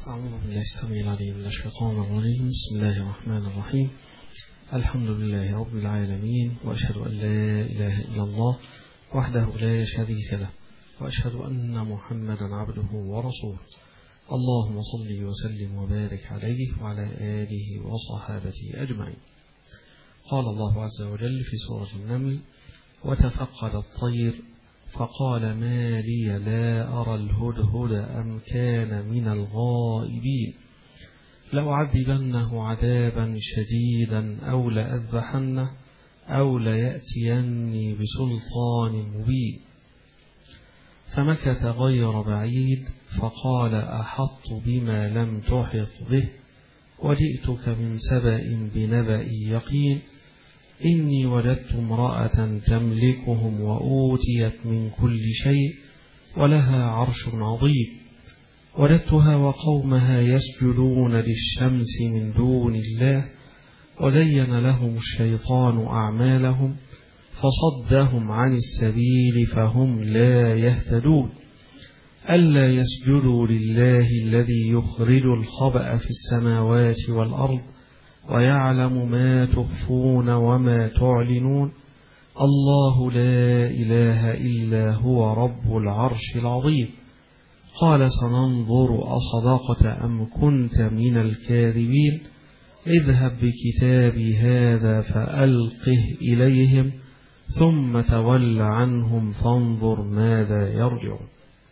أعوذ بالله السميع العليم من الشيطان الرجيم. بسم الله الرحمن الرحيم. الحمد لله رب العالمين، وأشهد أن لا إله إلا الله وحده لا شريك له، وأشهد أن محمدا عبده ورسوله. اللهم صل وسلم وبارك عليه وعلى آله وصحابته أجمعين. قال الله عز وجل في سورة النمل: وتفقد الطير فقال ما لي لا أرى الهدهد أم كان من الغائبين لأعذبنه عذابا شديدا أو لأذبحنه أو ليأتيني بسلطان مبين. فمكث غير بعيد فقال أحط بما لم تحط به وجئتك من سبأ بنبأ يقين إني وجدت امرأة تملكهم وأوتيت من كل شيء ولها عرش عظيم وجدتها وقومها يسجدون للشمس من دون الله وزين لهم الشيطان أعمالهم فصدهم عن السبيل فهم لا يهتدون ألا يسجدوا لله الذي يخرج الخبأ في السماوات والأرض ويعلم ما تخفون وما تعلنون الله لا إله إلا هو رب العرش العظيم. قال سننظر أصدقت أم كنت من الكاذبين اذهب بكتابي هذا فألقه إليهم ثم تول عنهم فانظر ماذا يرجعون.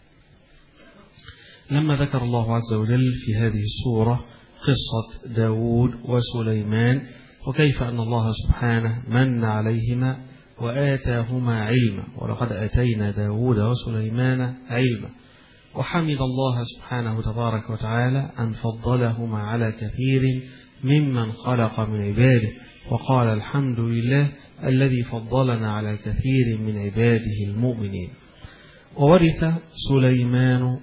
لما ذكر الله عز وجل في هذه السورة قصة داود وسليمان وكيف أن الله سبحانه من عليهما وآتاهما علما، ولقد آتينا داود وسليمان علما، وحمد الله سبحانه تبارك وتعالى أن فضلهما على كثير ممن خلق من عباده، وقال الحمد لله الذي فضلنا على كثير من عباده المؤمنين. وورث سليمان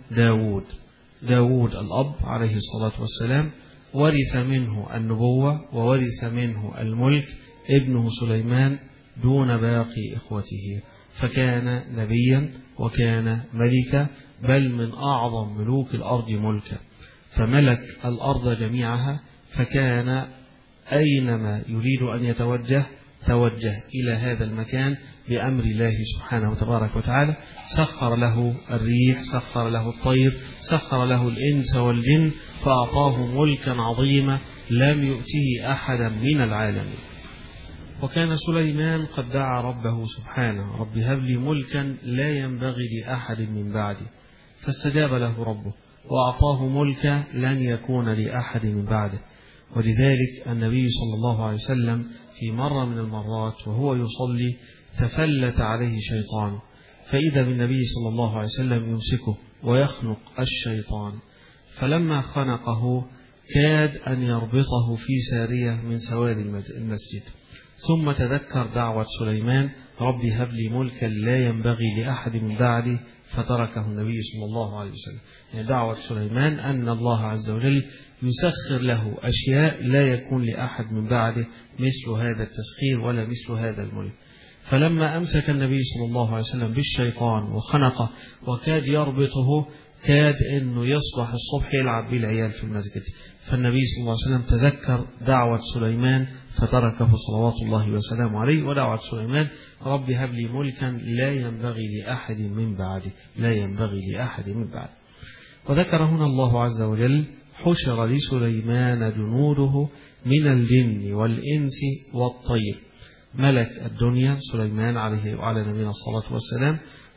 داود الأب عليه الصلاة والسلام ورث منه النبوة وورث منه الملك ابنه سليمان دون باقي إخوته، فكان نبيا وكان ملكا، بل من أعظم ملوك الأرض ملكا، فملك الأرض جميعها، فكان أينما يريد أن توجه إلى هذا المكان بأمر الله سبحانه تبارك وتعالى. سخر له الريح، سخر له الطير، سخر له الإنس والجن، فأعطاه ملكا عظيما لم يؤته أحدا من العالمين. وكان سليمان قد دعا ربه سبحانه: رب هب لي ملكا لا ينبغي لأحد من بعدي، فاستجاب له ربه وأعطاه ملكا لن يكون لأحد من بعده. ولذلك النبي صلى الله عليه وسلم في مرة من المرات وهو يصلي تفلت عليه شيطان، فإذا بالنبي صلى الله عليه وسلم يمسكه ويخنق الشيطان، فلما خنقه كاد أن يربطه في سارية من سواد المسجد، ثم تذكر دعوة سليمان: رب هب لي ملكا لا ينبغي لأحد من بعدي، فتركه النبي صلى الله عليه وسلم. يعني دعوة سليمان أن الله عز وجل يسخر له أشياء لا يكون لأحد من بعده مثل هذا التسخير ولا مثل هذا الملك. فلما أمسك النبي صلى الله عليه وسلم بالشيطان وخنقه وكاد يربطه، كاد أنه يصبح الصبح يلعب بالعيال في المسجد، فالنبي صلى الله عليه وسلم تذكر دعوة سليمان فتركه صلوات الله وسلامه عليه. ودعوة سليمان: رب هب لي ملكا لا ينبغي لأحد من بعدي، لا ينبغي لأحد من بعدي. وذكر هنا الله عز وجل: حشر لسليمان جنوده من الجن والإنس والطير. ملك الدنيا سليمان عليه وعلى نبينا الصلاة والسلام،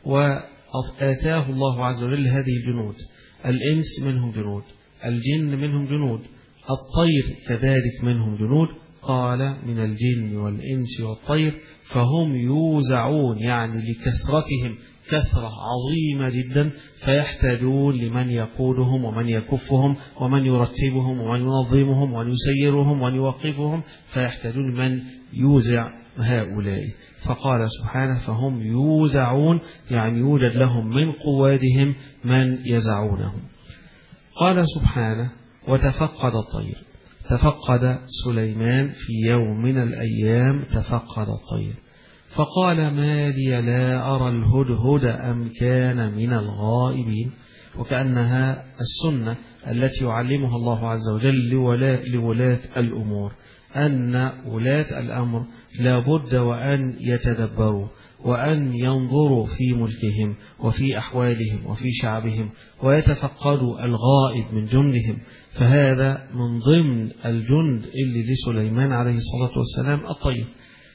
وآتاه الله عز وجل هذه الجنود، الإنس منهم جنود، الجن منهم جنود، الطير كذلك منهم جنود. قال: من الجن والإنس والطير فهم يوزعون، يعني لكثرتهم كثرة عظيمة جدا، فيحتاجون لمن يقودهم ومن يكفهم ومن يرتبهم ومن ينظمهم ومن يسيرهم ومن يوقفهم، فيحتاجون من يوزع هؤلاء. فقال سبحانه: فهم يوزعون، يعني يوجد لهم من قوادهم من يزعونهم. قال سبحانه: وتفقد الطير. تفقد سليمان في يوم من الأيام، تفقد الطير فقال: ما لي لا أرى الهدهد أم كان من الغائبين وكأنها السنة التي يعلمها الله عز وجل لولاة الأمور، أن ولاة الأمر لا بد وأن يتدبروا وأن ينظروا في ملكهم وفي أحوالهم وفي شعبهم ويتفقدوا الغائب من جندهم. فهذا من ضمن الجند اللي لسليمان عليه الصلاة والسلام الطير،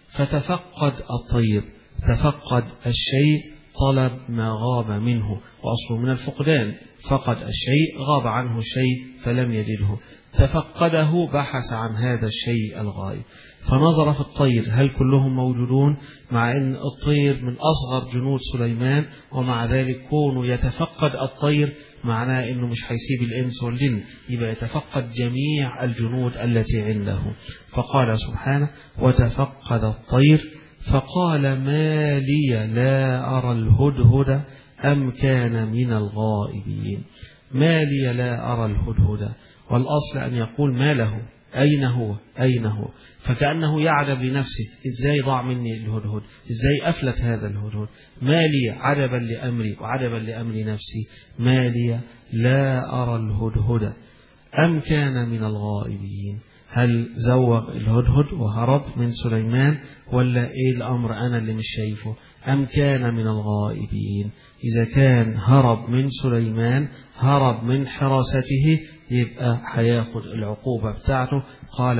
فتفقد الطير، تفقد الشيء، طلب ما غاب منه، وأصله من الفقدان، فقد الشيء غاب عنه الشيء فلم يجده، تفقده بحث عن هذا الشيء الغائب، فنظر في الطير هل كلهم موجودون، مع أن الطير من أصغر جنود سليمان، ومع ذلك كونه يتفقد الطير معناه أنه مش هيسيب الإنس والجن، يبقى يتفقد جميع الجنود التي عنده. فقال سبحانه وتفقد الطير فقال ما لي لا أرى الهدهد أم كان من الغائبين. ما لي لا أرى الهدهد، والأصل أن يقول ما له، أين هو أين هو، فكأنه يعجب لنفسه إزاي ضاع مني الهدهد، إزاي أفلت هذا الهدهد، ما لي عجبا لأمري وعجبا لأمر نفسي، ما لي لا أرى الهدهد أم كان من الغائبين. هل زوغ الهدهد وهرب من سليمان، ولا إيه الأمر أنا اللي مش شايفه؟ أم كان من الغائبين. إذا كان هرب من سليمان، هرب من حراسته، يبقى هياخد العقوبة بتاعته. قال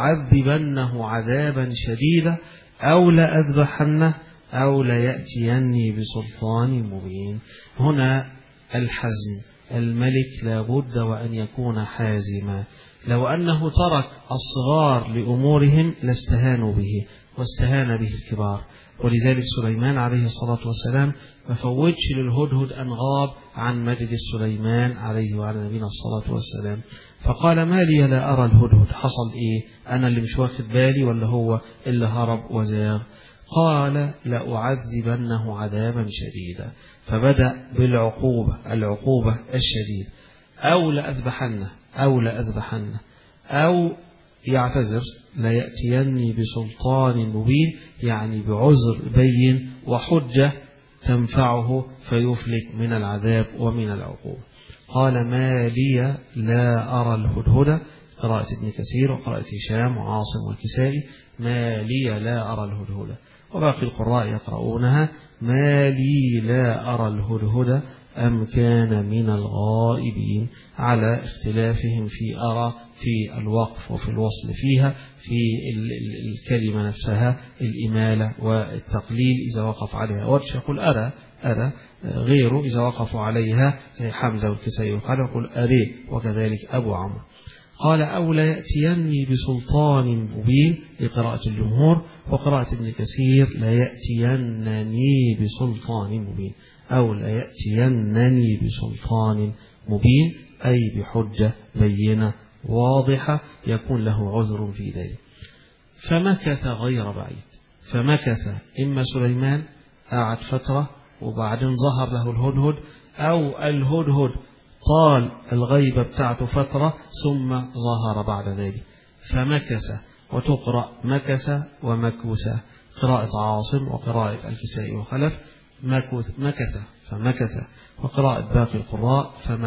لأعذبنه عذابا شديدا أو لأذبحنه أو ليأتيني بسلطان مبين. هنا الحزم، الملك لابد وأن يكون حازما. لو أنه ترك الصغار لأمورهم لاستهانوا به واستهان به الكبار، ولذلك سليمان عليه الصلاة والسلام ما فوتش للهدهد أن غاب عن مجلس سليمان عليه وعلى نبينا الصلاة والسلام. فقال ما لي لا أرى الهدهد، حصل إيه؟ أنا اللي مش واخد بالي ولا هو اللي هرب وزاغ؟ قال لأعذبنه عذابا شديدا، فبدأ بالعقوبة، العقوبة الشديدة، أو لأذبحنه أو لأذبحنه، أو يعتذر ليأتيني بسلطان مبين، يعني بعذر بين وحجة تنفعه فيفلت من العذاب ومن العقوبة. قال ما لي لا أرى الهدهد، قراءة ابن كثير وقراءة هشام وعاصم والكسائي، ما لي لا أرى الهدهد، وباقي القراء يقرؤونها ما لي لا أرى الهدهد أم كان من الغائبين، على اختلافهم في أرى في الوقف وفي الوصل فيها، في الكلمة نفسها الإمالة والتقليل إذا وقف عليها ورش يقول أرى أرى، غيره إذا وقفوا عليها زي حمزة والكسائي وقال يقول أري، وكذلك أبو عمرو. قال أو ليأتيني بسلطان مبين لقراءة الجمهور، وقراءة ابن كثير ليأتينني بسلطان مبين، أو ليأتينني بسلطان مبين أي بحجة بينة واضحة يكون له عذر في ذلك. فمكث غير بعيد، فمكث إما سليمان قعد فترة وبعدين ظهر له الهدهد، أو الهدهد طال الغيبة بتاعته فترة ثم ظهر بعد ذلك. فمكث، وتقرأ مكث ومكوث، قراءة عاصم وقراءة الكسائي وخلف، مكث فمكث، وقراءة باقي القراء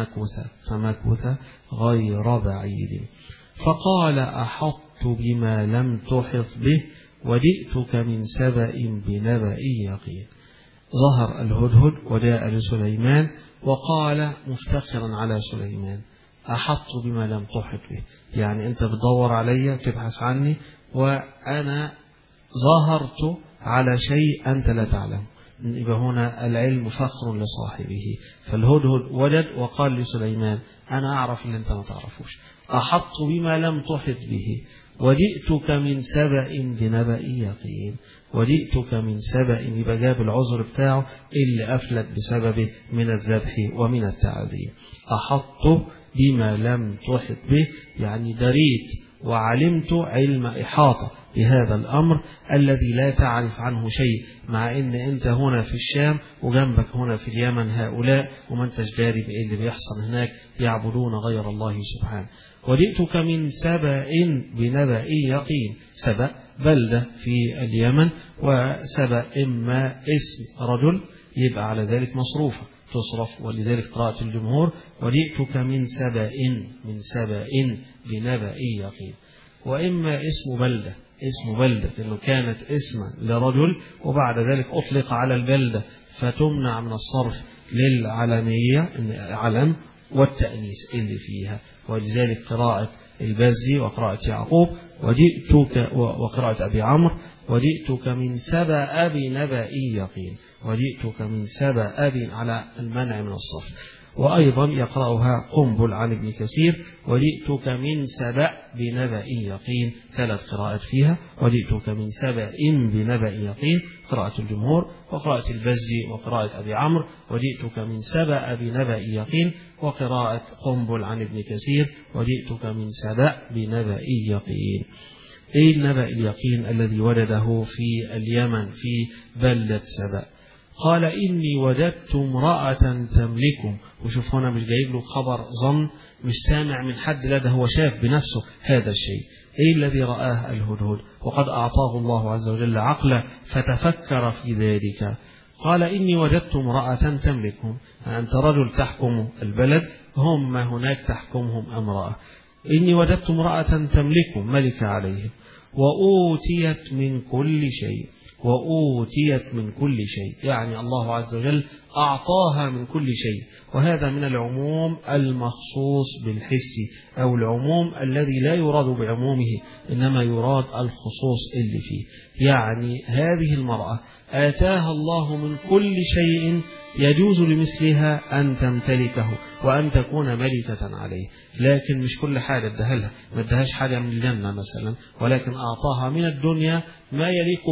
فمكث غير بعيد. فقال أحطت بما لم تحط به وجئتك من سبأ بنبأ يقين. ظهر الهدهد وجاء لسليمان وقال مفتخرا على سليمان أحط بما لم تحط به، يعني أنت بتدور علي تبحث عني وأنا ظهرت على شيء أنت لا تعلم. يبقى هنا العلم فخر لصاحبه. فالهدهد وجد وقال لسليمان أنا أعرف اللي أنت ما تعرفوش، أحط بما لم تحط به وجئتك من سبأ بنبأ يقين. وجئتك من سبأ، يبقى جاب العذر بتاعه اللي أفلت بسببه من الذبح ومن التعذيب. أحط بما لم تحط به يعني دريت وعلمت علم إحاطة بهذا الأمر الذي لا تعرف عنه شيء، مع أن أنت هنا في الشام وجنبك هنا في اليمن هؤلاء وما انتش داري بإيه اللي بيحصل هناك، يعبدون غير الله سبحانه. وجئتك من سبأ بنبأ يقين. سبأ بلدة في اليمن، وسبأ إما اسم رجل يبقى على ذلك مصروفة، تصرف، ولذلك قراءة الجمهور وجئتك من سبأ بنبأ يقين. وإما اسم بلدة إنه كانت اسما لرجل وبعد ذلك أطلق على البلدة فتمنع من الصرف للعلمية علم والتأنيث اللي فيها، ولذلك قراءة البزي وقراءة يعقوب وجئتك وقراءة أبي عمرو وجئتك من سبأ بنبأ يقين، وجئتك من سبأ على المنع من الصرف. وأيضا يقرأها قنبل عن ابن كثير وجئتك من سبأ بنبأ يقين، 3 قراءات فيها، وجئتك من سبأ بنبأ يقين قراءة الجمهور، وقراءة البزي وقراءة أبي عمرو وجئتك من سبأ بنبأ يقين، وقراءة قنبل عن ابن كثير وجئتك من سبأ بنبأ يقين. إيه النبأ اليقين الذي وجده في اليمن في بلدة سبأ؟ قال إني وجدت امرأة تملكهم. وشوف هنا مش جايب له خبر ظن، مش سامع من حد، لا ده هو شاف بنفسه هذا الشيء. إيه الذي رآه الهدهد وقد أعطاه الله عز وجل عقلا فتفكر في ذلك. قال إني وجدت امرأة تملكهم، أنت رجل تحكم البلد، هم هناك تحكمهم امرأة. إني وجدت امرأة تملكهم ملك عليهم وأوتيت من كل شيء، وأوتيت من كل شيء يعني الله عز وجل أعطاها من كل شيء، وهذا من العموم المخصوص بالحس أو العموم الذي لا يراد بعمومه إنما يراد الخصوص اللي فيه. يعني هذه المرأة آتاها الله من كل شيء يجوز لمثلها أن تمتلكه وأن تكون ملكة عليه، لكن مش كل حاجة ادها لها، ما ادهاش حاجة من الجنة مثلا، ولكن أعطاها من الدنيا ما يليق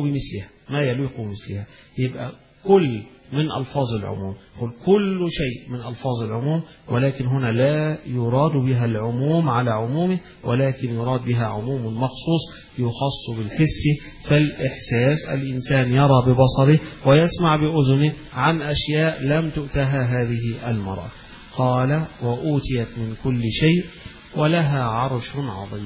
بمثلها، يبقى كل من ألفاظ العموم، كل شيء من ألفاظ العموم، ولكن هنا لا يراد بها العموم على عمومه، ولكن يراد بها عموم مخصوص يخص بالحس. فالإحساس الإنسان يرى ببصره ويسمع بأذنه عن أشياء لم تؤتها هذه المرأة. قال وأوتيت من كل شيء ولها عرش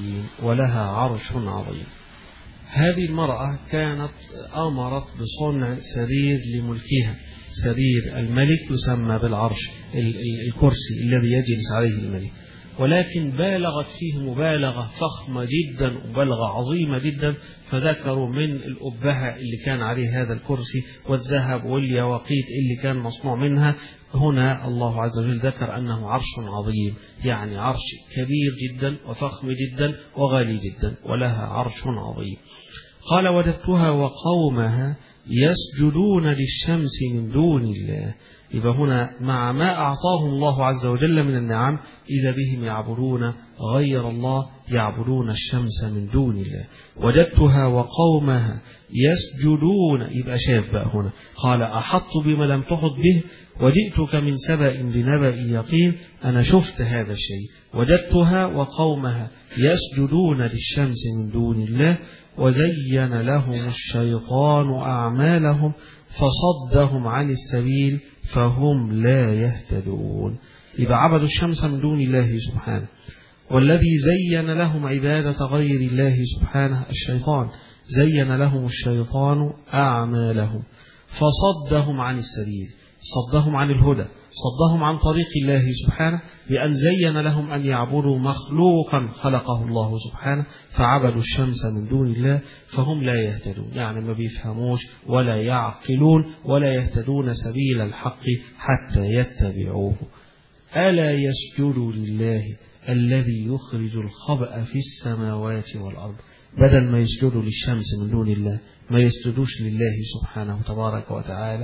عظيم. هذه المرأة كانت أمرت بصنع سرير لملكها، سرير الملك يسمى بالعرش، الكرسي الذي يجلس عليه الملك، ولكن بالغت فيه مبالغة فخمة جدا ومبالغة عظيمة جدا، فذكروا من الأبهة اللي كان عليه هذا الكرسي والذهب واليواقيت اللي كان مصنوع منها. هنا الله عز وجل ذكر أنه عرش عظيم، يعني عرش كبير جدا وفخم جدا وغالي جدا، ولها عرش عظيم. قال وجدتها وقومها يسجدون للشمس من دون الله. يبقى هنا مع ما أعطاهم الله عز وجل من النعم إذا بهم يعبدون غير الله، يعبدون الشمس من دون الله. وجدتها وقومها يسجدون، يبقى شاف بقى هنا قال أحط بما لم تحط به وجئتك من سبأ بنبأ يقين، أنا شفت هذا الشيء. وجدتها وقومها يسجدون للشمس من دون الله وزين لهم الشيطان أعمالهم فصدهم عن السبيل فهم لا يهتدون. يبقى عبدوا الشمس من دون الله سبحانه، والذي زين لهم عبادة غير الله سبحانه الشيطان، زين لهم الشيطان أعمالهم فصدهم عن السبيل، صدهم عن الهدى، صدهم عن طريق الله سبحانه بأن زين لهم أن يعبدوا مخلوقا خلقه الله سبحانه، فعبدوا الشمس من دون الله فهم لا يهتدون، يعني ما بيفهموش ولا يعقلون ولا يهتدون سبيل الحق حتى يتبعوه. ألا يسجدوا لله الذي يخرج الخبأ في السماوات والأرض، بدل ما يسجدوا للشمس من دون الله ما يسجدوش لله سبحانه تبارك وتعالى.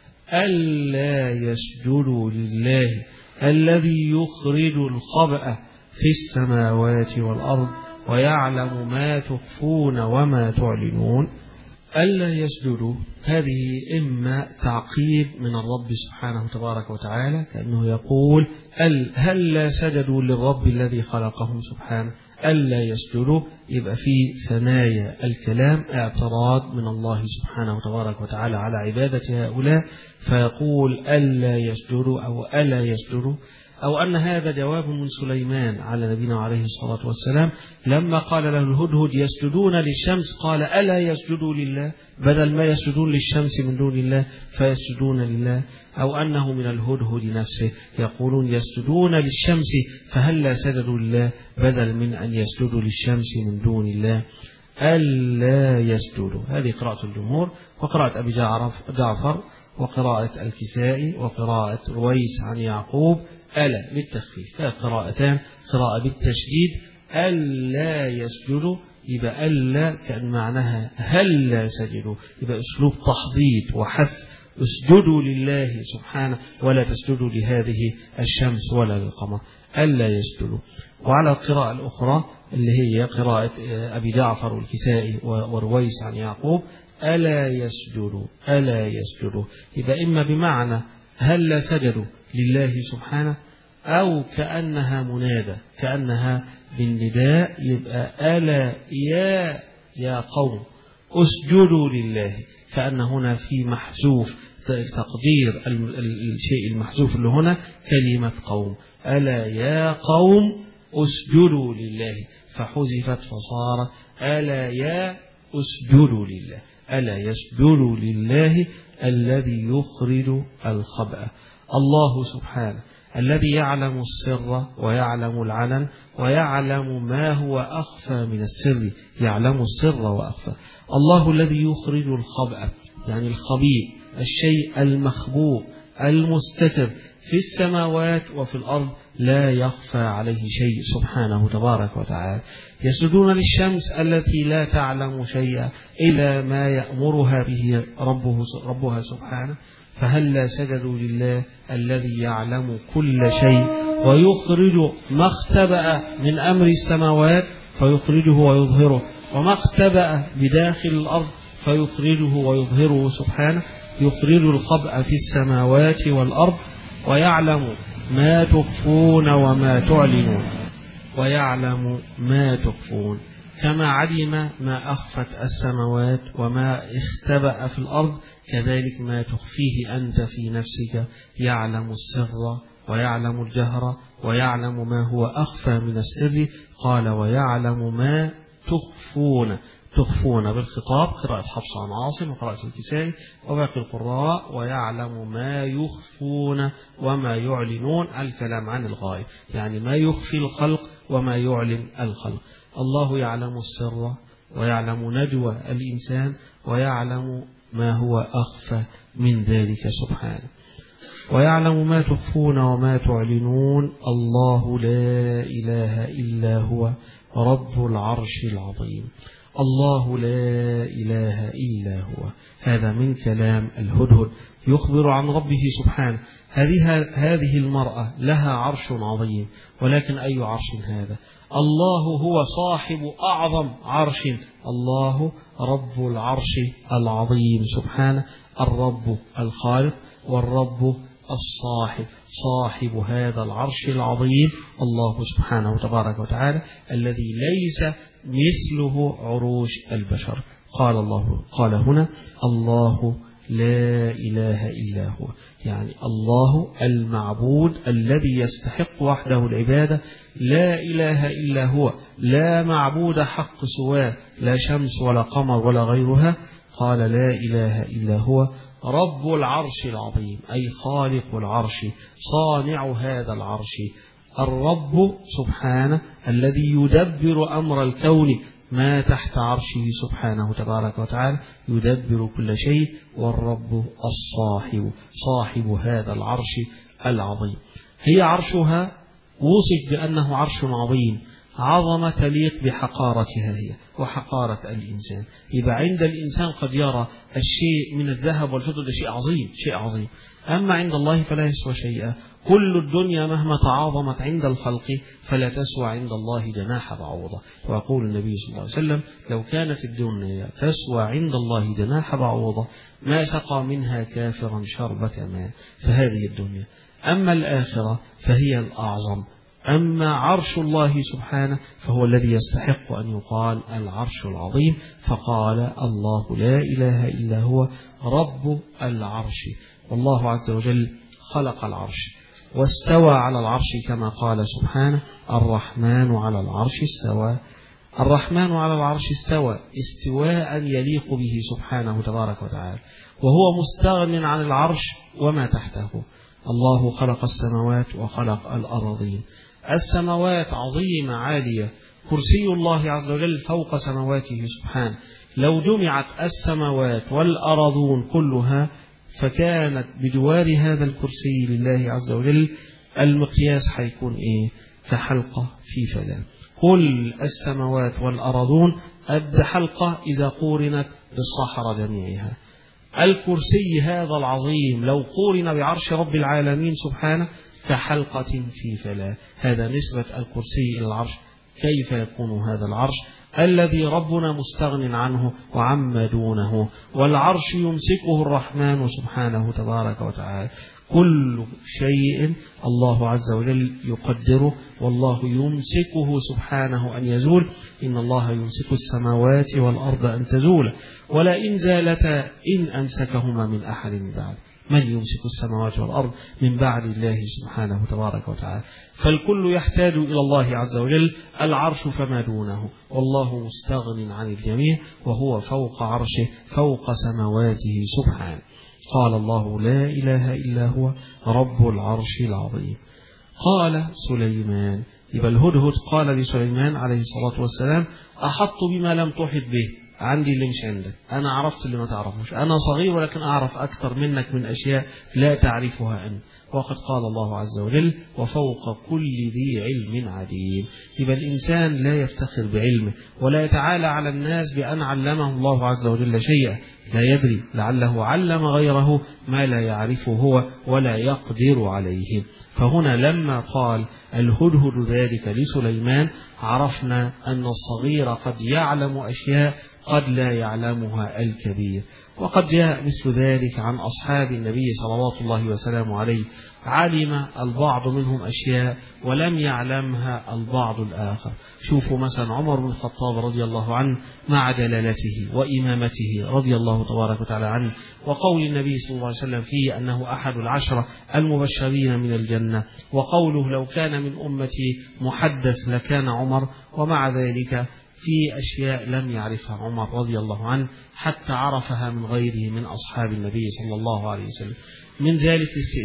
ألا يسجدوا لله الذي يخرج الخبأ في السماوات والأرض ويعلم ما تخفون وما تعلنون. ألا يسجدوا هذه إما تعقيب من الرب سبحانه تبارك وتعالى، كأنه يقول هل لا سجدوا للرب الذي خلقهم سبحانه، ألا يسجدوا، يبقى في ثنايا الكلام اعتراض من الله سبحانه تبارك وتعالى على عبادة هؤلاء، فيقول ألا يسجدوا أو ألا يسجدوا أو أن هذا جواب من سليمان على نبينا عليه الصلاة والسلام لما قال له الهدهد يسجدون للشمس قال ألا يسجدوا لله، بدل ما يسجدون للشمس من دون الله فيسجدون لله. أو أنه من الهدهد نفسه يقولون يسجدون للشمس فهلا سجدوا لله بدل من أن يسجدوا للشمس من دون الله. ألا يسجدوا، هذه قراءة الجمهور، وقراءة أبي جعفر وقراءة الكسائي وقراءة رويس عن يعقوب ألا بالتخفيف. قراءتان، قراءة بالتشديد ألا يسجدوا، يبقى ألا كأن معناها هلا سجدوا، يبقى أسلوب تحضيض وحث، اسجدوا لله سبحانه ولا تسجدوا لهذه الشمس ولا للقمر، ألا يسجدوا. وعلى القراءة الأخرى اللي هي قراءة أبي جعفر والكسائي ورويس عن يعقوب ألا يسجدوا، ألا يسجدوا، يبقى إما بمعنى هلا سجدوا لله سبحانه، أو كأنها منادى، كأنها بالنداء، يبقى ألا يا قوم اسجدوا لله، كأن هنا في محذوف تقدير الشيء المحذوف اللي هنا كلمة قوم، ألا يا قوم اسجدوا لله، فحذفت فصارت ألا يا اسجدوا لله، ألا يسجدوا لله الذي يخرج الخبأ. الله سبحانه الذي يعلم السر ويعلم العلن ويعلم ما هو أخفى من السر، يعلم السر وأخفى. الله الذي يخرج الخبأ يعني الخبيء، الشيء المخبوء المستتر في السماوات وفي الأرض، لا يخفى عليه شيء سبحانه تبارك وتعالى. يسجدون للشمس التي لا تعلم شيئا إلا ما يأمرها به ربها سبحانه، فهلا سجدوا لله الذي يعلم كل شيء ويخرج ما اختبأ من أمر السماوات فيخرجه ويظهره، وما اختبأ بداخل الأرض فيخرجه ويظهره سبحانه، يخرج الخبأ في السماوات والأرض، ويعلم ما تخفون وما تعلنون، ويعلم ما تخفون، كما علم ما أخفت السماوات وما اختبأ في الأرض كذلك ما تخفيه أنت في نفسك، يعلم السر ويعلم الجهر ويعلم ما هو أخفى من السر. قال ويعلم ما تخفون بالخطاب، قراءة حفص عن عاصم وقراءة الكسائي وباقي القراء، ويعلم ما يخفون وما يعلنون، الكلام عن الغائب، يعني ما يخفي الخلق وما يعلن الخلق. الله يعلم السر ويعلم نجوى الإنسان ويعلم ما هو أخفى من ذلك سبحانه، ويعلم ما تخفون وما تعلنون. الله لا إله إلا هو رب العرش العظيم. الله لا إله إلا هو، هذا من كلام الهدهد يخبر عن ربه سبحانه. هذه المرأة لها عرش عظيم، ولكن أي عرش هذا؟ الله هو صاحب أعظم عرش، الله رب العرش العظيم سبحانه، الرب الخالق والرب الصاحب، صاحب هذا العرش العظيم الله سبحانه تبارك وتعالى الذي ليس مثله عروش البشر. قال هنا الله لا إله إلا هو، يعني الله المعبود الذي يستحق وحده العبادة، لا إله إلا هو، لا معبود حق سواه، لا شمس ولا قمر ولا غيرها. قال لا إله إلا هو رب العرش العظيم، أي خالق العرش، صانع هذا العرش، الرب سبحانه الذي يدبر أمر الكون، ما تحت عرشه سبحانه تبارك وتعالى يدبر كل شيء، والرب الصاحب، صاحب هذا العرش العظيم. هي عرشها وصف بأنه عرش عظيم، عظمة تليق بحقارتها هي وحقارة الإنسان. يبقى عند الإنسان قد يرى الشيء من الذهب والفضة ده شيء عظيم، شيء عظيم، أما عند الله فلا يسوى شيئا. كل الدنيا مهما تعاظمت عند الخلق فلا تسوى عند الله جناح بعوضة. ويقول النبي صلى الله عليه وسلم لو كانت الدنيا تسوى عند الله جناح بعوضة ما سقى منها كافرا شربة ماء، فهذه الدنيا. أما الآخرة فهي الأعظم. أما عرش الله سبحانه فهو الذي يستحق أن يقال العرش العظيم، فقال الله لا إله إلا هو رب العرش. والله عز وجل خلق العرش، واستوى على العرش كما قال سبحانه الرحمن على العرش استوى. الرحمن على العرش استوى استواء يليق به سبحانه تبارك وتعالى، وهو مستغن عن العرش وما تحته. الله خلق السماوات وخلق الأراضين. السماوات عظيمة عالية، كرسي الله عز وجل فوق سماواته سبحانه. لو جمعت السماوات والأراضون كلها فكانت بجوار هذا الكرسي لله عز وجل المقياس حيكون كحلقة في فلاة. كل السماوات والأراضون قد حلقة إذا قورنت بالصحراء جميعها. الكرسي هذا العظيم لو قورن بعرش رب العالمين سبحانه كحلقة في فلاة. هذا نسبة الكرسي إلى العرش. كيف يكون هذا العرش الذي ربنا مستغن عنه وعما دونه؟ والعرش يمسكه الرحمن سبحانه تبارك وتعالى. كل شيء الله عز وجل يقدره، والله يمسكه سبحانه أن يزول. إن الله يمسك السماوات والأرض أن تزول ولئن زالتا إن أمسكهما من أحد من بعد. من يمسك السماوات والأرض من بعد الله سبحانه تبارك وتعالى؟ فالكل يحتاج إلى الله عز وجل. العرش فما دونه، والله مستغن عن الجميع وهو فوق عرشه فوق سماواته سبحانه. قال الله لا إله إلا هو رب العرش العظيم. قال سليمان، يبقى الهدهد قال لسليمان عليه الصلاة والسلام أحط بما لم تحط به، عندي اللي مش عندك، أنا عرفت اللي ما تعرفوش، أنا صغير ولكن أعرف أكثر منك من أشياء لا تعرفها أنت. وقد قال الله عز وجل وفوق كل ذي علم عليم. يبقى الإنسان لا يفتخر بعلمه ولا يتعالى على الناس بأن علمه الله عز وجل شيئا، لا يدري لعله علم غيره ما لا يعرفه هو ولا يقدر عليه. فهنا لما قال الهدهد ذلك لسليمان عرفنا أن الصغير قد يعلم أشياء قد لا يعلمها الكبير. وقد جاء مثل ذلك عن أصحاب النبي صلوات الله وسلامه عليه، علم البعض منهم أشياء ولم يعلمها البعض الآخر. شوفوا مثلا عمر بن الخطاب رضي الله عنه مع جلالته وإمامته رضي الله تبارك وتعالى عنه، وقول النبي صلى الله عليه وسلم فيه أنه أحد العشرة المبشرين من الجنة، وقوله لو كان من أمتي محدث لكان عمر. ومع ذلك في أشياء لم يعرفها عمر رضي الله عنه حتى عرفها من غيره من أصحاب النبي صلى الله عليه وسلم. من ذلك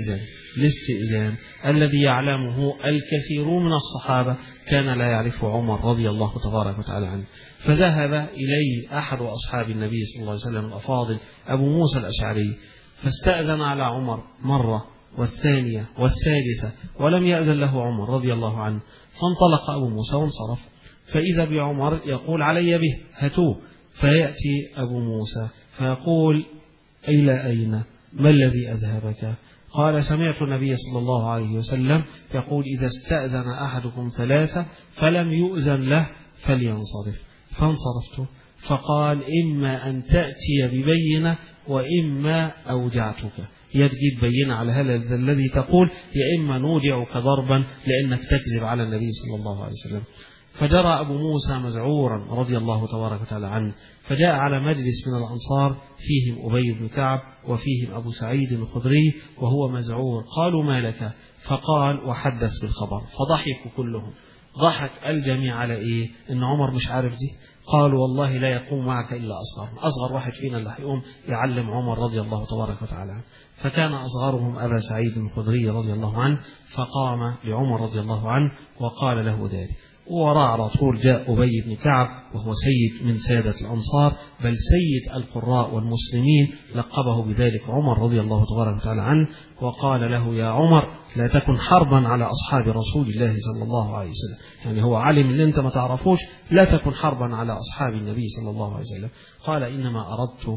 الاستئذان الذي يعلمه الكثير من الصحابة كان لا يعرفه عمر رضي الله تبارك وتعالى عنه. فذهب إليه أحد أصحاب النبي صلى الله عليه وسلم الأفاضل أبو موسى الأشعري، فاستأذن على عمر مرة والثانية والثالثة ولم يأذن له عمر رضي الله عنه. فانطلق أبو موسى وانصرف، فإذا بعمر يقول علي به هاتوه. فيأتي أبو موسى فيقول إلى أين؟ ما الذي أذهبك؟ قال سمعت النبي صلى الله عليه وسلم يقول إذا استأذن أحدكم ثلاثة فلم يؤذن له فلينصرف. فانصرفت. فقال إما أن تأتي ببينة وإما أوجعتك، يا تجيب بينة على هذا الذي تقول، يا إما نودعك ضربا لأنك تكذب على النبي صلى الله عليه وسلم. فجرى أبو موسى مزعورا رضي الله تبارك وتعالى عنه، فجاء على مجلس من الأنصار فيهم أبي بن كعب وفيهم أبو سعيد الخدري وهو مزعور. قالوا ما لك؟ فقال وحدث بالخبر. فضحكوا كلهم، ضحك الجميع على إن عمر مش عارف دي. قالوا والله لا يقوم معك إلا أصغر واحد فينا اللي هيقوم يعلم عمر رضي الله تبارك وتعالى عنه. فكان أصغرهم أبا سعيد الخدري رضي الله عنه، فقام لعمر رضي الله عنه وقال له ذلك. وراء على طول جاء أبي بن كعب وهو سيد من سادة الأنصار بل سيد القراء والمسلمين، لقبه بذلك عمر رضي الله تبارك وتعالى عنه، وقال له يا عمر لا تكن حربا على أصحاب رسول الله صلى الله عليه وسلم. يعني هو علم اللي انت ما تعرفوش، لا تكن حربا على أصحاب النبي صلى الله عليه وسلم. قال إنما أردت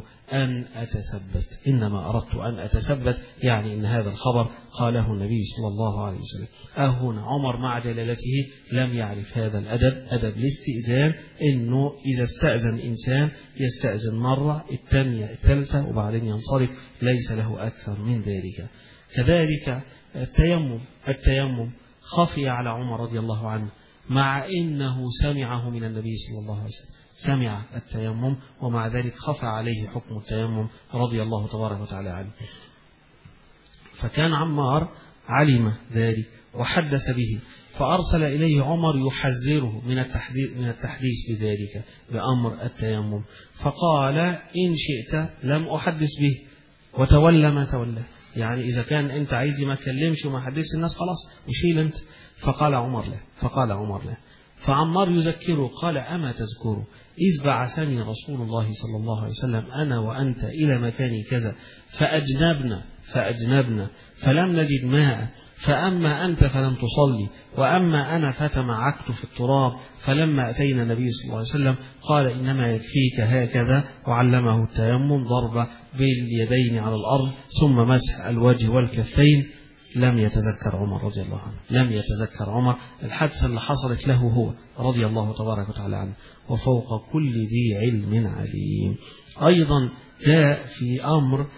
أن أتثبت، يعني إن هذا الخبر قاله النبي صلى الله عليه وسلم. هنا عمر مع جلالته لم يعرف هذا الأدب، أدب الاستئذان، إنه إذا استأذن إنسان يستأذن مرة الثانية الثالثة وبعدين ينصرف، ليس له أكثر من ذلك. كذلك التيمم خفي على عمر رضي الله عنه، مع إنه سمعه من النبي صلى الله عليه وسلم، سمع التيمم ومع ذلك خفى عليه حكم التيمم رضي الله تبارك وتعالى عنه. فكان عمار علم ذلك وحدث به، فأرسل إليه عمر يحذره من التحديث بذلك بأمر التيمم، فقال إن شئت لم أحدث به وتولى ما تولى. يعني إذا كان أنت عايز ما تكلمش وما حدث الناس خلاص وشيل أنت. فقال عمر له فعمار يذكره قال أما تذكره إذ بعثني رسول الله صلى الله عليه وسلم أنا وأنت إلى مكان كذا فأجنبنا فلم نجد ماء، فأما أنت فلم تصلي وأما أنا فتمعكت في التراب، فلما أتينا النبي صلى الله عليه وسلم قال إنما يكفيك هكذا، وعلمه التيمم ضرب باليدين على الأرض ثم مسح الوجه والكفين. لم يتذكر عمر رضي الله عنه، لم يتذكر عمر الحادثة اللي حصلت له هو رضي الله تبارك وتعالى عنه، وفوق كل ذي علم عليم. أيضا جاء في أمر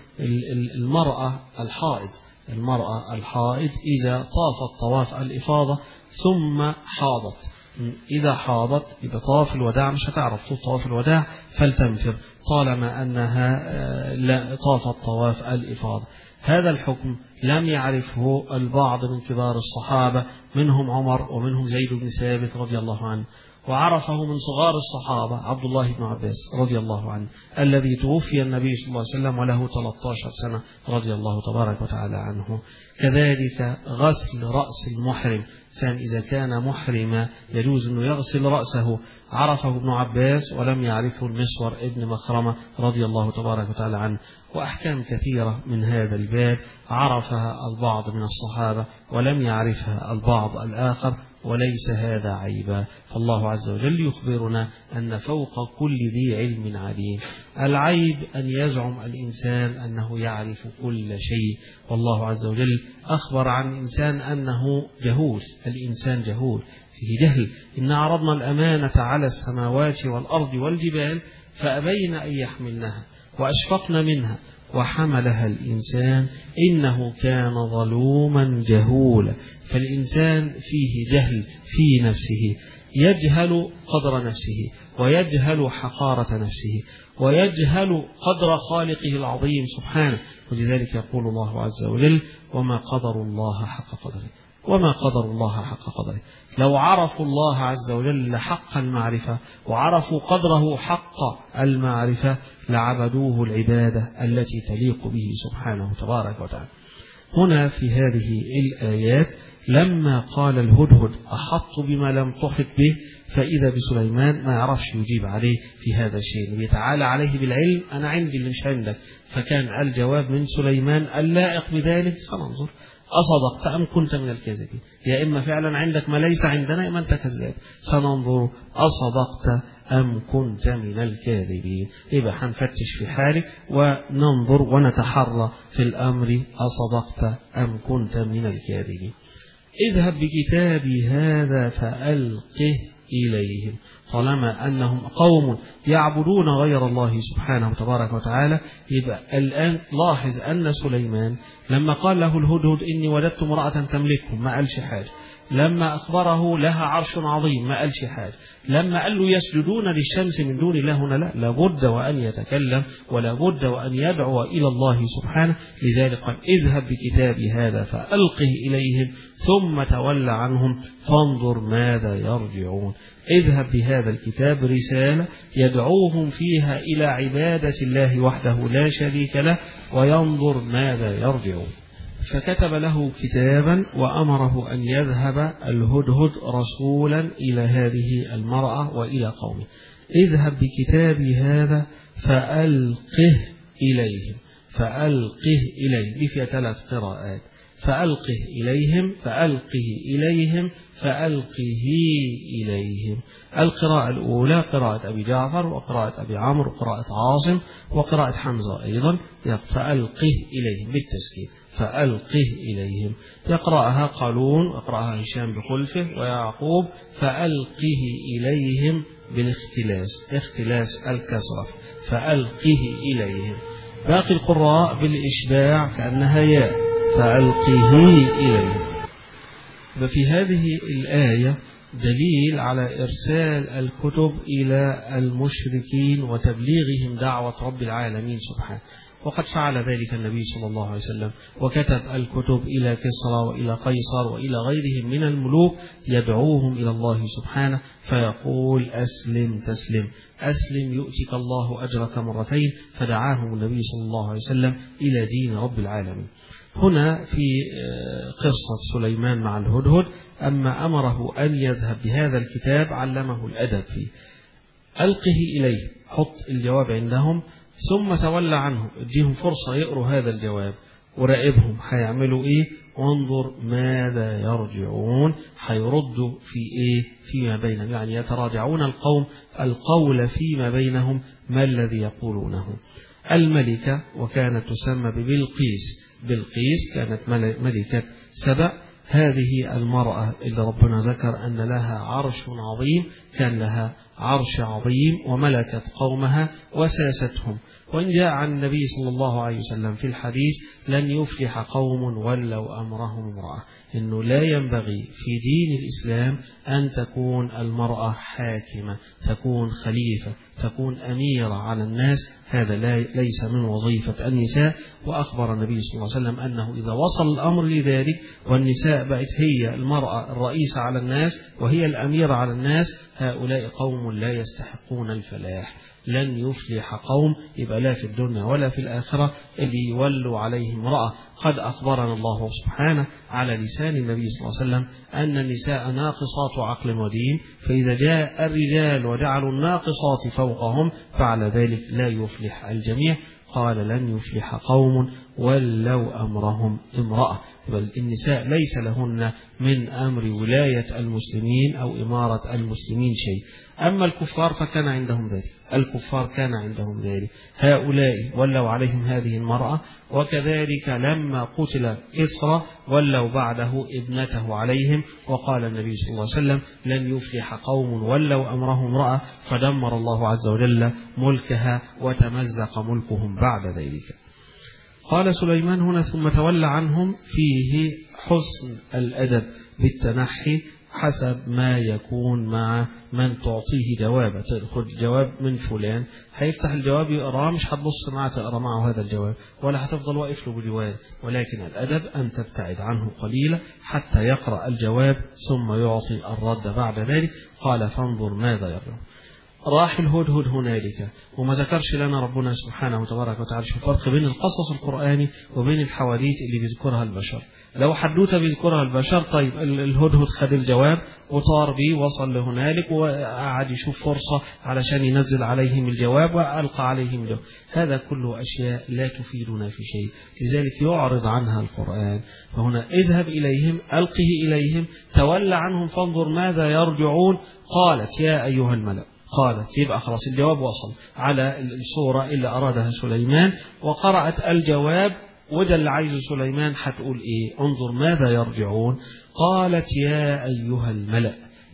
المرأة الحائض إذا طافت طواف الإفاضة ثم حاضت، إذا حاضت إذا طواف الوداع مش هتعرف طواف الوداع فلتنفر طالما أنها طافت طواف الإفاضة. هذا الحكم لم يعرفه البعض من كبار الصحابة، منهم عمر ومنهم زيد بن ثابت رضي الله عنه، وعرفه من صغار الصحابة عبد الله بن عباس رضي الله عنه الذي توفي النبي صلى الله عليه وسلم وله 13 سنة رضي الله تبارك وتعالى عنه. كذلك غسل رأس المحرم، إذا كان محرما يجوز أنه يغسل رأسه، عرفه ابن عباس ولم يعرفه المسور ابن مخرمة رضي الله تبارك وتعالى عنه. وأحكام كثيرة من هذا الباب عرفها البعض من الصحابة ولم يعرفها البعض الآخر، وليس هذا عيبا. فالله عز وجل يخبرنا أن فوق كل ذي علم عليم. العيب أن يزعم الإنسان أنه يعرف كل شيء، والله عز وجل أخبر عن الإنسان أنه جهول، الإنسان جهول فيه جهل. إن عرضنا الأمانة على السماوات والأرض والجبال فأبين أن يحملنها وأشفقن منها وحملها الإنسان إنه كان ظلوما جهولا. فالإنسان فيه جهل في نفسه، يجهل قدر نفسه ويجهل حقارة نفسه ويجهل قدر خالقه العظيم سبحانه. ولذلك يقول الله عز وجل وما قدر الله حق قدره. لو عرفوا الله عز وجل حق المعرفة وعرفوا قدره حق المعرفة لعبدوه العبادة التي تليق به سبحانه تبارك وتعالى. هنا في هذه الآيات لما قال الهدهد أحط بما لم تحط به، فإذا بسليمان ما يعرفش يجيب عليه في هذا الشيء، بيتعالى عليه بالعلم أنا عندي اللي مش عندك. فكان الجواب من سليمان اللائق بذلك سننظر أصدقت أم كنت من الكاذبين، يا إما فعلا عندك ما ليس عندنا إما أنت كذاب. سننظر أصدقت أم كنت من الكاذبين، يبقى هنفتش في حالك وننظر ونتحرى في الأمر أصدقت أم كنت من الكاذبين. اذهب بكتابي هذا فألقه إليهم. طالما أنهم قوم يعبدون غير الله سبحانه تبارك وتعالى، يبقى الآن لاحظ أن سليمان لما قال له الهدهد إني وجدت امرأة تملكهم ما قالش حاجة، لما أخبره لها عرش عظيم ما قالش حاجة، لما قال له يسجدون للشمس من دون الله هنا لا، لابد وأن يتكلم ولابد وأن يدعو إلى الله سبحانه. لذلك قال اذهب بكتابي هذا فألقه إليهم ثم تولى عنهم فانظر ماذا يرجعون. اذهب بهذا الكتاب رسالة يدعوهم فيها إلى عبادة الله وحده لا شريك له وينظر ماذا يرجعون. فكتب له كتابا وأمره أن يذهب الهدهد رسولا إلى هذه المرأة وإلى قومه. اذهب بكتابي هذا فألقه إليهم، فألقه إليهم فيها 3 قراءات، فألقه إليهم فألقه إليهم فألقه إليهم. القراءة الأولى قراءة أبي جعفر وقراءة أبي عمرو وقراءة عاصم وقراءة حمزة أيضا، فألقه إليهم بالتسكين فألقه إليهم. يقرأها قالون ويقرأها هشام بخلفه ويعقوب فألقه إليهم بالاختلاس، اختلاس الكسرة فألقه إليهم. باقي القراء بالإشباع كأنها ياء فألقه إليهم. وفي هذه الآية دليل على إرسال الكتب إلى المشركين وتبليغهم دعوة رب العالمين سبحانه. وقد فعل ذلك النبي صلى الله عليه وسلم، وكتب الكتب إلى كسرى وإلى قيصر وإلى غيرهم من الملوك يدعوهم إلى الله سبحانه، فيقول أسلم تسلم، أسلم يؤتك الله أجرك مرتين، فدعاهم النبي صلى الله عليه وسلم إلى دين رب العالمين. هنا في قصة سليمان مع الهدهد، أما أمره أن يذهب بهذا الكتاب علمه الأدب فيه، ألقه إليه، حط الجواب عندهم، ثم تولى عنه، اديهم فرصة يقروا هذا الجواب وراقبهم هيعملوا إيه، وانظر ماذا يرجعون، هيردوا في إيه فيما بينهم، يعني يتراجعون القول فيما بينهم ما الذي يقولونه. الملكة وكانت تسمى ببلقيس، بلقيس كانت ملكة سبأ، هذه المرأة اللي ربنا ذكر أن لها عرش عظيم، كان لها عرش عظيم وملكت قومها وساستهم. وإن جاء عن النبي صلى الله عليه وسلم في الحديث لن يفلح قوم ولوا أمرهم امرأة، إنه لا ينبغي في دين الإسلام أن تكون المرأة حاكمة، تكون خليفة، تكون أميرة على الناس، هذا ليس من وظيفة النساء. وأخبر النبي صلى الله عليه وسلم أنه إذا وصل الأمر لذلك والنساء بقت هي المرأة الرئيسة على الناس وهي الأميرة على الناس، هؤلاء قوم لا يستحقون الفلاح، لن يفلح قوم، يبقى لا في الدنيا ولا في الآخرة اللي يولوا عليهم امرأة. قد أخبرنا الله سبحانه على لسان النبي صلى الله عليه وسلم أن النساء ناقصات عقل ودين، فإذا جاء الرجال وجعلوا الناقصات فوقهم فعلى ذلك لا يفلح الجميع. قال لن يفلح قوم ولو أمرهم امرأة، بل النساء ليس لهن من أمر ولاية المسلمين أو إمارة المسلمين شيء. أما الكفار فكان عندهم ذلك، الكفار كان عندهم ذلك، هؤلاء ولوا عليهم هذه المرأة. وكذلك لما قتل كسرى ولوا بعده ابنته عليهم، وقال النبي صلى الله عليه وسلم لن يفلح قوم ولوا أمرهم امرأة، فدمر الله عز وجل ملكها وتمزق ملكهم بعد ذلك. قال سليمان هنا ثم تولى عنهم، فيه حسن الأدب بالتنحي حسب ما يكون مع من تعطيه جواب. تأخذ جواب من فلان، هيفتح الجواب يقرأ، مش هتبص معه تقرأ معه هذا الجواب ولا هتفضل واقف له بجواب، ولكن الأدب أن تبتعد عنه قليلا حتى يقرأ الجواب ثم يعطي الرد بعد ذلك. قال فانظر ماذا يرجع. راح الهدهد هنالك، وما ذكرش لنا ربنا سبحانه وتبارك وتعالى شو الفرق بين القصص القرآني وبين الحواديت اللي بيذكرها البشر. لو حدوته بيذكرها البشر، طيب الهدهد خد الجواب وطار بيه وصل لهنالك وقعد يشوف فرصة علشان ينزل عليهم الجواب وألقى عليهم الجواب، هذا كله أشياء لا تفيدنا في شيء، لذلك يعرض عنها القرآن. فهنا اذهب إليهم، ألقه إليهم، تولى عنهم فانظر ماذا يرجعون. قالت يا أيها الملأ، قالت يبقى خلاص الجواب وصل على الصورة اللي أرادها سليمان، وقرأت الجواب، وده اللي عايزه سليمان هتقول إيه، انظر ماذا يرجعون. قالت يا أيها الملأ،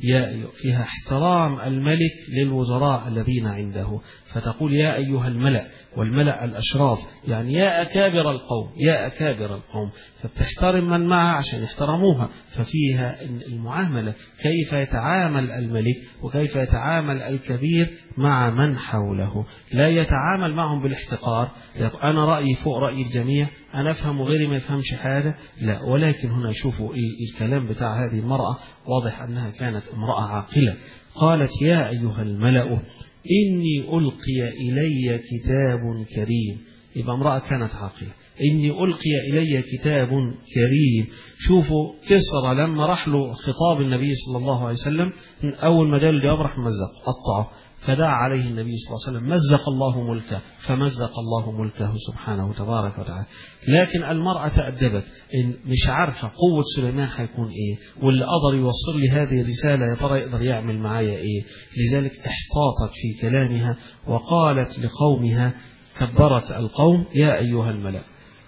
فيها احترام الملك للوزراء الذين عنده، فتقول يا أيها الملأ، والملأ الأشراف، يعني يا أكابر القوم، يا أكابر القوم، فبتحترم من معها عشان يحترموها. ففيها المعاملة، كيف يتعامل الملك وكيف يتعامل الكبير مع من حوله، لا يتعامل معهم بالاحتقار، أنا رأيي فوق رأي الجميع، أنا أفهم وغيري ما يفهمش حاجة، لا. ولكن هنا شوفوا الكلام بتاع هذه المرأة واضح أنها كانت امرأة عاقلة. قالت يا أيها الملأ إني ألقي إلي كتاب كريم، يبقى امرأة كانت عاقلة. إني ألقي إلي كتاب كريم. شوفوا كسرى لما راح له خطاب النبي صلى الله عليه وسلم، من أول ما جاء الجواب راح مزق قطعه، فدعا عليه النبي صلى الله عليه وسلم مزق الله ملكه، فمزق الله ملكه سبحانه وتبارك وتعالى. لكن المرأة تأدبت، إن مش عارفة قوة سليمان هيكون إيه، واللي قدر يوصل لي هذه الرسالة يا ترى يقدر يعمل معايا إيه، لذلك احتاطت في كلامها وقالت لقومها، كبرت القوم يا أيها الملأ،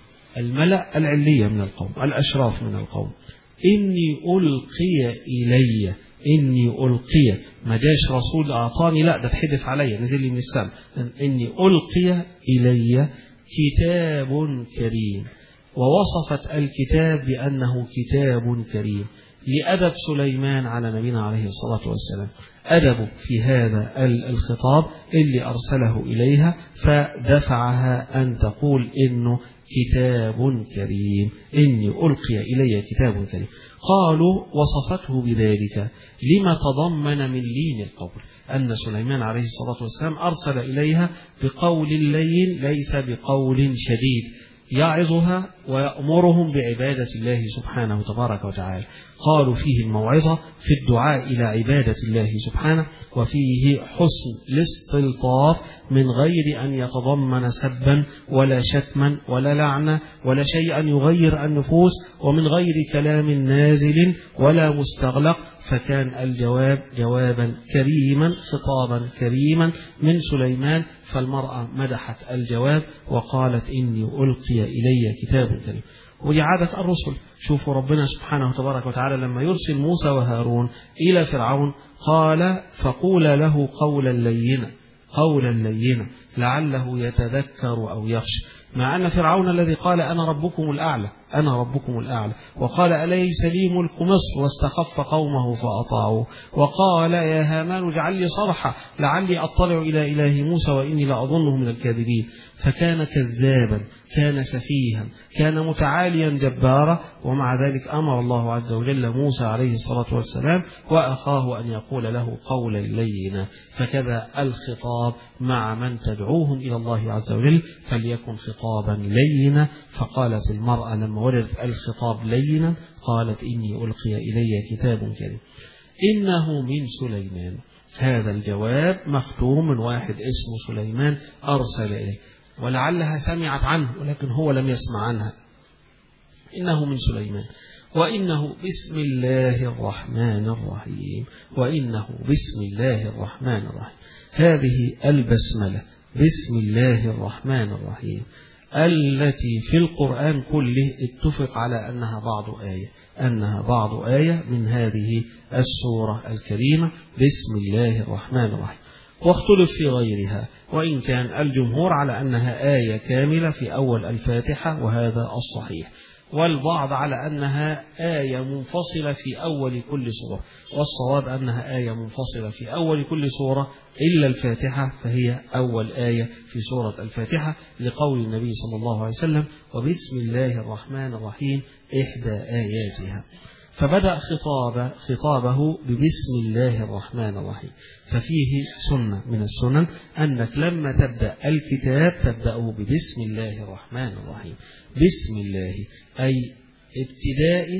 الملأ العلية من القوم، الأشراف من القوم، إني ألقي إلي، إني ألقي، ما جاش رسول أعطاني، لا ده تحدث علي نزل لي من السماء، إني ألقي إلي كتاب كريم، ووصفت الكتاب بأنه كتاب كريم. لأدب سليمان على نبينا عليه الصلاة والسلام. أدب في هذا الخطاب اللي أرسله إليها فدفعها أن تقول إنه كتاب كريم، إني ألقي إلي كتاب كريم. قالوا وصفته بذلك لما تضمن من لين القول، أن سليمان عليه الصلاة والسلام أرسل إليها بقول لين ليس بقول شديد يعظها ويأمرهم بعبادة الله سبحانه تبارك وتعالى. قالوا فيه الموعظة في الدعاء إلى عبادة الله سبحانه، وفيه حسن الاستلطاف من غير أن يتضمن سبا ولا شتما ولا لعنة ولا شيئا يغير النفوس، ومن غير كلام نازل ولا مستغلق. فكان الجواب جوابا كريما، خطابا كريما من سليمان. فالمرأة مدحت الجواب وقالت إني ألقي إلي كتاب كريم. ودي عادة الرسل. شوفوا ربنا سبحانه تبارك وتعالى لما يرسل موسى وهارون إلى فرعون قال فقولا له قولا لينا، قولا لينا لعله يتذكر أو يخشى. مع أن فرعون الذي قال أنا ربكم الأعلى، أنا ربكم الأعلى، وقال أليس لي ملك مصر، واستخف قومه فأطاعوه، وقال يا هامان اجعل لي صرحا لعلي أطلع إلى إله موسى وإني لأظنه من الكاذبين. فكان كذابا، كان سفيها، كان متعاليا جبارا، ومع ذلك أمر الله عز وجل موسى عليه الصلاة والسلام وأخاه أن يقول له قولا لينا. فكذا الخطاب مع من تدعوهم إلى الله عز وجل فليكن خطابا لينا. فقالت المرأة لما وجدت الخطاب لينا قالت إني ألقي إلي كتاب كريم إنه من سليمان. هذا الجواب مختوم من واحد اسمه سليمان أرسل إليه، ولعلها سمعت عنه ولكن هو لم يسمع عنها. إنه من سليمان وإنه بسم الله الرحمن الرحيم، وإنه بسم الله الرحمن الرحيم. هذه البسملة بسم الله الرحمن الرحيم التي في القرآن كله اتفق على أنها بعض آية من هذه السورة الكريمة بسم الله الرحمن الرحيم، واختلف في غيرها، وإن كان الجمهور على أنها آية كاملة في أول الفاتحة وهذا الصحيح، والبعض على أنها آية منفصلة في أول كل سورة، والصواب أنها آية منفصلة في أول كل سورة إلا الفاتحة، فهي أول آية في سورة الفاتحة لقول النبي صلى الله عليه وسلم وبسم الله الرحمن الرحيم إحدى آياتها. فبدأ خطابه ببسم الله الرحمن الرحيم. ففيه سنة من السنن أنك لما تبدأ الكتاب تبدأه ببسم الله الرحمن الرحيم. بسم الله أي ابتدائي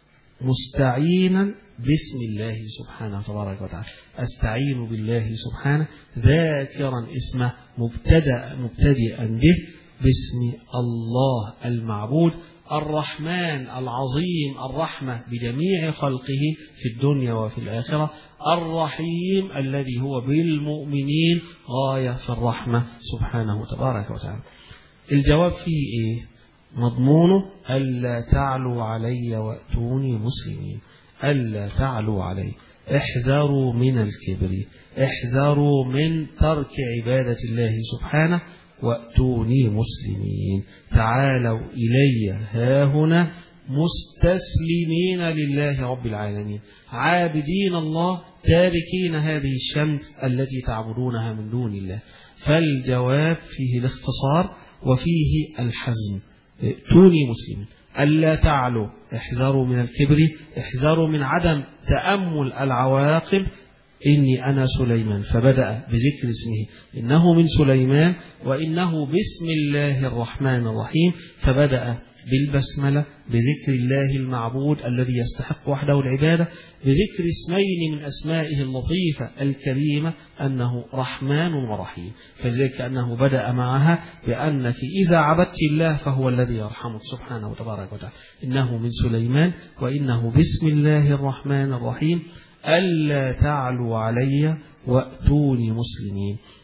مستعينا بسم الله سبحانه تبارك وتعالى، أستعين بالله سبحانه ذاكرا اسمه مبتدئا به باسم الله المعبود الرحمن العظيم الرحمة بجميع خلقه في الدنيا وفي الآخرة، الرحيم الذي هو بالمؤمنين غاية في الرحمة سبحانه تبارك وتعالى. الجواب فيه إيه؟ مضمونه ألا تعلوا علي وأتوني مسلمين. ألا تعلوا علي، احذروا من الكبر، احذروا من ترك عبادة الله سبحانه، وأتوني مسلمين، تعالوا إلي هاهنا مستسلمين لله رب العالمين، عابدين الله تاركين هذه الشمس التي تعبدونها من دون الله. فالجواب فيه الاختصار وفيه الحزم. ائتوني مسلمين، ألا تعلوا، احذروا من الكبر، احذروا من عدم تأمل العواقب. إني أنا سليمان، فبدأ بذكر اسمه إنه من سليمان، وإنه بسم الله الرحمن الرحيم، فبدأ بالبسملة بذكر الله المعبود الذي يستحق وحده العبادة، بذكر اسمين من أسمائه اللطيفة الكريمة أنه رحمن ورحيم. فلذلك أنه بدأ معها بأنك إذا عبدت الله فهو الذي يرحمك سبحانه وتبارك وتعالى. إنه من سليمان وإنه بسم الله الرحمن الرحيم ألا تعلوا علي وأتوني مسلمين.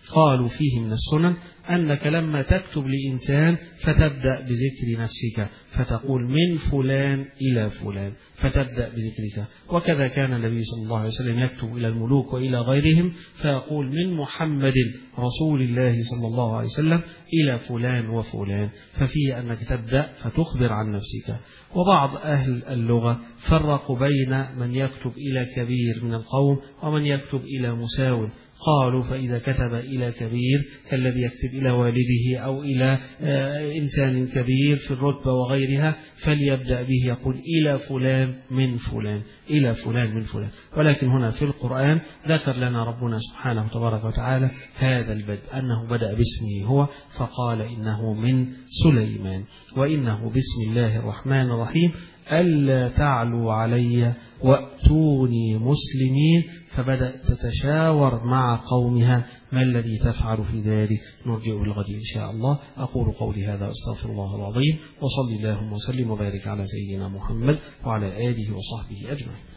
قالوا فيه من السنن أنك لما تكتب لإنسان فتبدأ بذكر نفسك فتقول من فلان إلى فلان فتبدأ بذكرك. وكذا كان النبي صلى الله عليه وسلم يكتب إلى الملوك وإلى غيرهم فيقول من محمد رسول الله صلى الله عليه وسلم إلى فلان وفلان، ففيه أنك تبدأ فتخبر عن نفسك. وبعض أهل اللغة فرقوا بين من يكتب إلى كبير من القوم ومن يكتب إلى مساو. قالوا فإذا كتب إلى كبير كالذي يكتب إلى والده أو إلى إنسان كبير في الرتبة وغيرها فليبدأ به يقول إلى فلان من فلان إلى فلان من فلان. ولكن هنا في القرآن ذكر لنا ربنا سبحانه تبارك وتعالى هذا البدء أنه بدأ باسمه هو فقال إنه من سليمان وإنه بسم الله الرحمن الرحيم ألا تعلوا علي وأتوني مسلمين. فبدأت تتشاور مع قومها ما الذي تفعل في ذلك. نرجع بالغد إن شاء الله. أقول قولي هذا أستغفر الله العظيم وصلي اللهم وسلم وبارك على سيدنا محمد وعلى آله وصحبه أجمعين.